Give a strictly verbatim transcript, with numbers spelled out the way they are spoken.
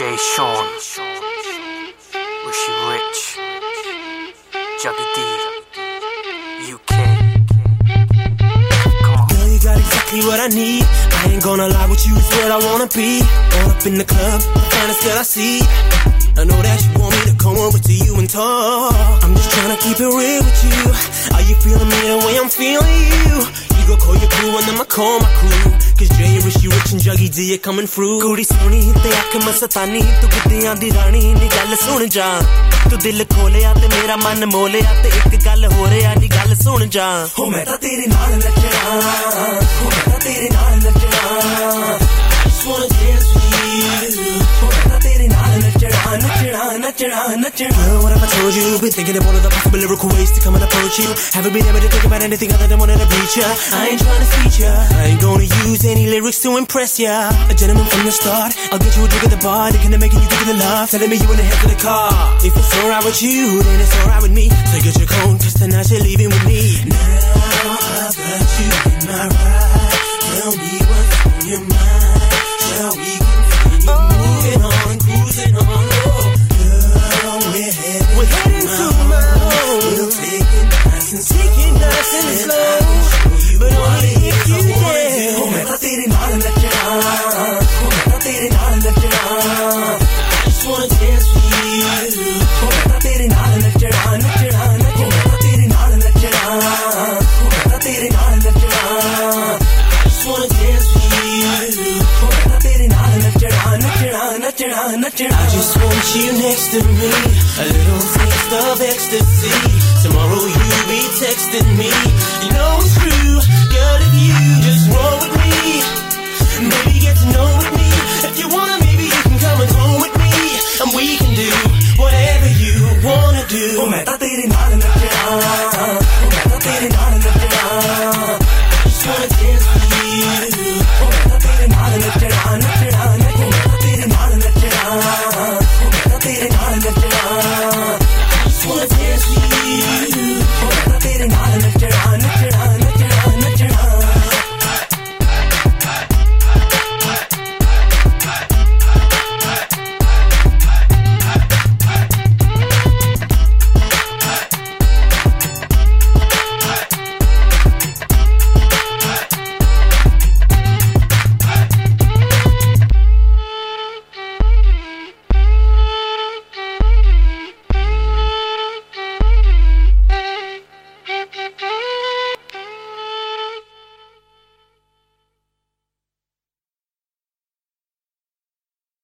Jay Sean, Rishi Rich, Juggy D, U K. Come on. Girl, you got exactly what I need. I ain't gonna lie with you, it's where I wanna be. All up in the club, the finest girl I see. I know that you want me to come over to you and talk. I'm just tryna keep it real with you. Are you feeling me the way I'm feeling you? You go call your crew and then I call my crew. Cause Jay, Rishi Rich and Juggy D are coming through. Kudi soni te akh masatani, tu guddiyan di rani ni gall sun ja. Tu dil kholeya te mera man moleya te ek gall ho reya ni gall sun ja. Ho main ta tere naal nachna, ho main ta tere naal nachna. I just wanna dance with you. Ho main ta tere naal nachna, nachna, nachna, nachna. Girl, what have I told you? Been thinking of all of the possible lyrical ways to come and approach you. Haven't been able to think about anything other than wanting to reach ya. I ain't trying to feature ya. I ain't gonna use any lyrics to impress ya. A gentleman from the start. I'll get you a drink at the bar, thinking of making you think of the love. Telling me you in the head of the car. If it's alright with you, then it's alright with me. So get your coat, cause tonight you're leaving with me. Now I've got you in my ride. Tell me what's on your mind. Shall we continue moving on, cruising on? Girl, we're heading, we're heading to my home. We'll take it nice and take it nice and slow. But only if you dare. Oh, main ta tere naal nachna, oh, main ta tere naal nachna. I just wanna dance with you. Oh, main ta tere naal nachna, nachna, nachna. Oh, main ta tere naal nachna, oh, main ta tere naal nachna. I just wanna dance with you. Oh, main ta tere naal nachna, nachna, nachna, nachna. I just want you next to me, a little taste of ecstasy. Tomorrow you'll be texting me. You know it's true, girl, if you